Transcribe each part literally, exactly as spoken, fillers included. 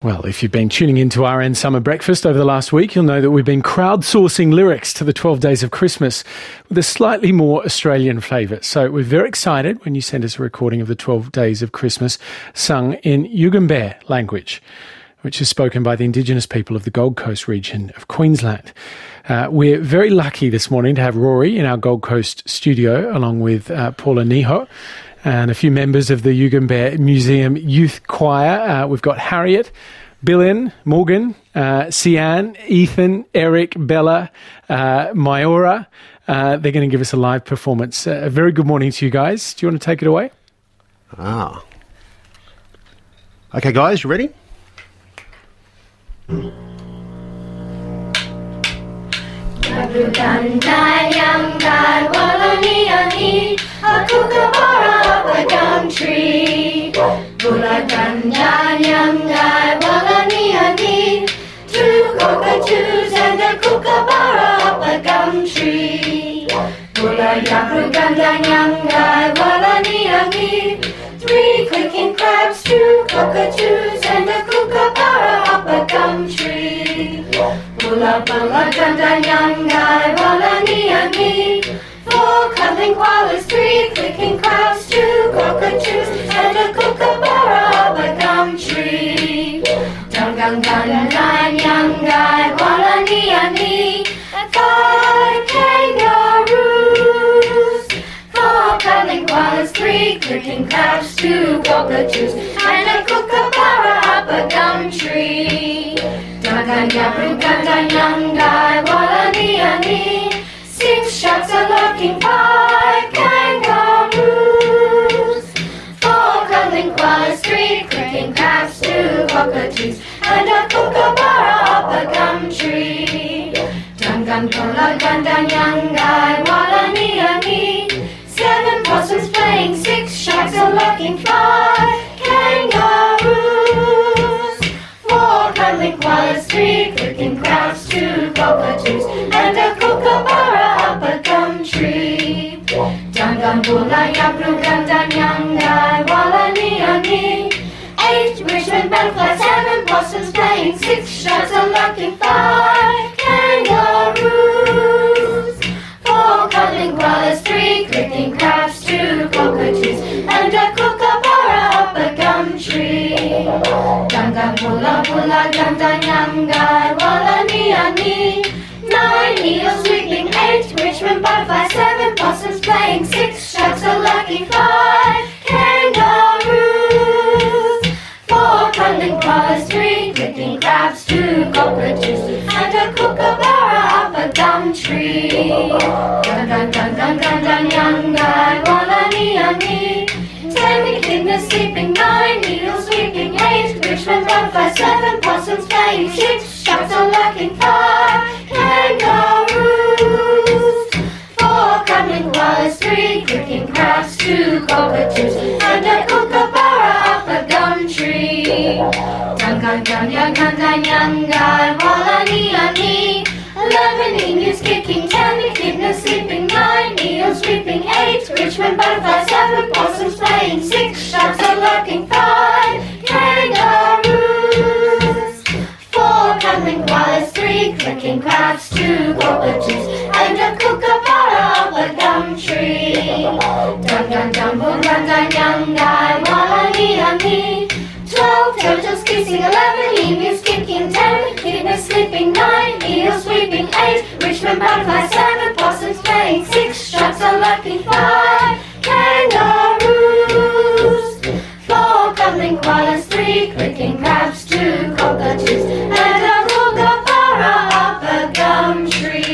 Well, if you've been tuning into R N Summer Breakfast over the last week, you'll know that we've been crowdsourcing lyrics to the twelve Days of Christmas with a slightly more Australian flavour. So we're very excited when you send us a recording of the twelve Days of Christmas sung in Yugambeh language, which is spoken by the Indigenous people of the Gold Coast region of Queensland. Uh, we're very lucky this morning to have Rory in our Gold Coast studio, along with uh, Paula Niho and a few members of the Yugambeh Museum Youth Choir. Uh, we've got Harriet, Billen, Morgan, uh, Sian, Ethan, Eric, Bella, uh, Mayora. Uh, they're going to give us a live performance. Uh, a very good morning to you guys. Do you want to take it away? Ah. Okay, guys, you ready? A kookaburra up a gum tree. Bula ganja nyangai wala ni. Two cockatoos and a kookaburra up a gum tree. Bula yakru ganja nyangai wala ni. Three clicking crabs, two cockatoos and a kookaburra up a gum tree. Bula bula ganja nyangai wala ni. Four cuddling koalas, three clicking crabs, two cockatoos, and a kookaburra up a gum tree. Dungang dungang yangai wala ni. Five kangaroos. Four cuddling koalas, three clicking crabs, two cockatoos, and a kookaburra up a gum tree. Dungang dungang yangai wala ni. Six sharks are lurking, five kangaroos. Four cuddling koalas, three clicking crabs, two cockatoos, and a kookaburra up a gum tree. Dungan kola gandan yangai wala ni. Seven possums playing, six sharks are lurking, five kangaroos. Four cuddling koalas, three clicking crabs, two cockatoos, and a kookaburra up a gum tree. Dangan bula yakru gandan yangai wala ni. Eight Richmond butterflies, seven possums playing, six sharks are lurking, five kangaroos. Four cuddling koalas, three clicking crabs, two cockatoos, and a kookaburra up a gum tree. Dangan bula bula gandan yangai wala ni. Nine eels weeping, eight Richmond butterflies, seven possums playing, six sharks are lurking, five kangaroos. Four cuddling koalas, three clicking crabs, two cockatoos, and a kookaburra up a gum tree. Dun dun dun dun dun dun yangai wala ni. Ten echidnas sleeping, nine eels weeping, eight Richmond butterflies, seven possums playing, six sharks are lurking, five kangaroos. Four cuddling koalas, three clicking crabs, two cockatoos, and a kookaburra up a gum tree. Dungan dungan dungan yangai wala ni. Eleven emus kicking, ten echidnas sleeping, nine eels weeping, eight Richmond butterflies, seven possums playing, six sharks are lurking, five kangaroos. Four cuddling koalas, three clicking crabs, two cockatoos, and a kookaburra up a gum tree. Dun dun dun boom dun dun yangai wala ni. Twelve turtles kissing, eleven emus kicking, ten echidnas sleeping, nine eels sweeping, eight Richmond butterflies, seven possums playing, six sharks are lurking, five kangaroos. Four cuddling koalas, three clicking crabs, two cockatoos, and a kookaburra up a gum tree.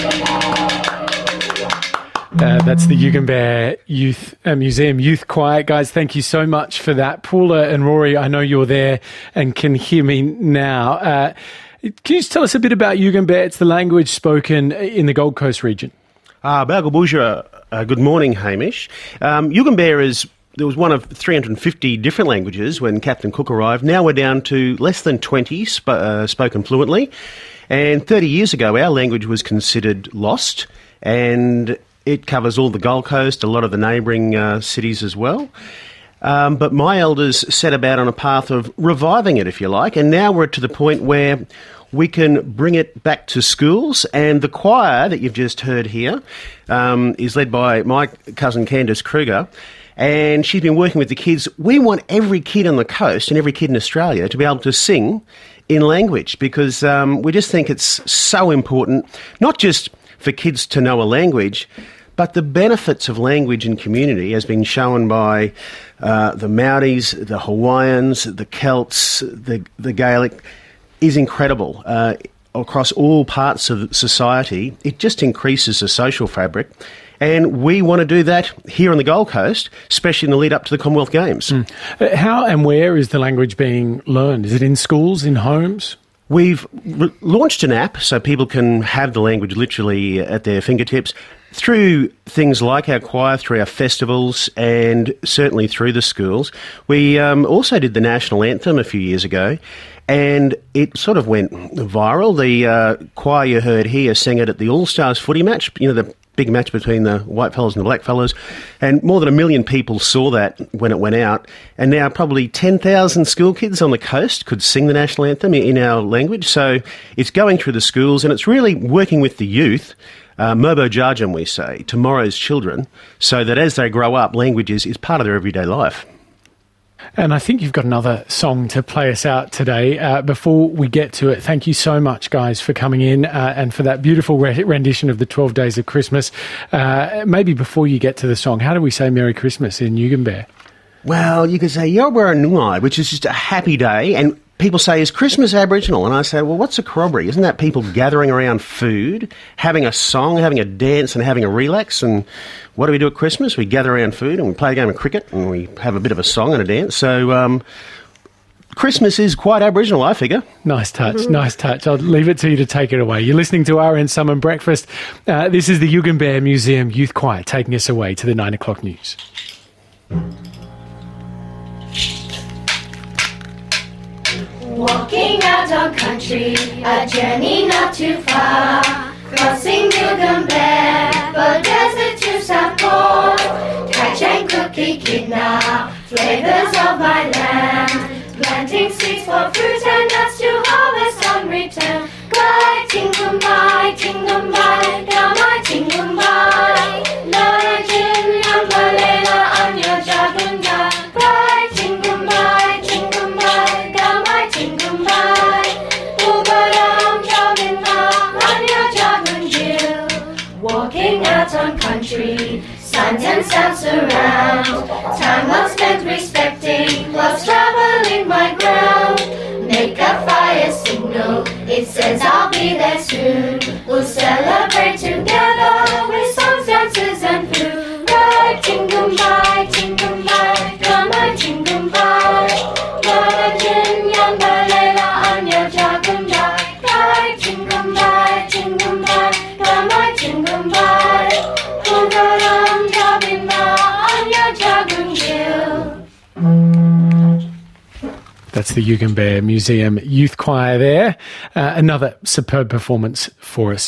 Uh, that's the Yugambeh Youth uh, Museum Youth Choir. Guys, thank you so much for that. Paula and Rory, I know you're there and can hear me now. Uh, can you just tell us a bit about Yugambeh? It's the language spoken in the Gold Coast region. Ah, Balgabooja, uh, good morning, Hamish. Um, Yugambeh is, there was one of three hundred fifty different languages when Captain Cook arrived. Now we're down to less than twenty sp- uh, spoken fluently. And thirty years ago, our language was considered lost, and it covers all the Gold Coast, a lot of the neighbouring uh, cities as well. Um, but my elders set about on a path of reviving it, if you like, and now we're to the point where we can bring it back to schools, and the choir that you've just heard here um, is led by my cousin Candice Kruger, and she's been working with the kids. We want every kid on the coast and every kid in Australia to be able to sing in language, because um, we just think it's so important, not just for kids to know a language, but the benefits of language and community has been shown by uh, the Maoris, the Hawaiians, the Celts, the, the Gaelic, is incredible. Uh, across all parts of society, it just increases the social fabric. And we want to do that here on the Gold Coast, especially in the lead up to the Commonwealth Games. Mm. How and where is the language being learned? Is it in schools, in homes? We've re- launched an app so people can have the language literally at their fingertips through things like our choir, through our festivals, and certainly through the schools. We um, also did the national anthem a few years ago, and it sort of went viral. The uh, choir you heard here sang it at the All-Stars footy match, you know, the big match between the white fellas and the black fellas, and more than a million people saw that when it went out, and now probably ten thousand school kids on the coast could sing the national anthem in our language. So it's going through the schools, and it's really working with the youth, uh, Mobo Jarjum we say, tomorrow's children, so that as they grow up, languages is part of their everyday life. And I think you've got another song to play us out today. Uh, before we get to it, thank you so much, guys, for coming in uh, and for that beautiful re- rendition of the twelve Days of Christmas. Uh, maybe before you get to the song, how do we say Merry Christmas in Yugambeh? Well, you could say Yawara Nungai, which is just a happy day, and people say, is Christmas Aboriginal? And I say, well, what's a corroboree? Isn't that people gathering around food, having a song, having a dance and having a relax? And what do we do at Christmas? We gather around food and we play a game of cricket and we have a bit of a song and a dance. So um, Christmas is quite Aboriginal, I figure. Nice touch, mm-hmm. nice touch. I'll leave it to you to take it away. You're listening to R N Summer Breakfast. Uh, this is the Yugambeh Museum Youth Choir taking us away to the nine o'clock news. Walking out on country, a journey not too far. Crossing Yugambeh, but desert to South Port. Catch and cookie kidnap, flavours of my land. Planting seeds for fruit and nuts to harvest on return. Glide, tingumbai, tingumbai, gamai, tingumbai. Lora jin, yambalela, anya jagunda. Glide, tingumbai, tingumbai, gamai, tingumbai. Ubaram, jabinna, anya jagundil. Walking out on country, signs and sounds surround. Time well spent respecting love's traveling my ground. Make a fire signal, it says I'll be there soon. We'll celebrate together with songs, dances and food. Right, tingumbai, tingumbai, gamai, tingumbai. Yarajin, yambalela, anya jagumbai. Right, tingumbai, tingumbai, gamai, tingumbai. Ugaram, jabinna, anya jagungil. That's the Yugambeh Museum Youth Choir there. Uh, another superb performance for us.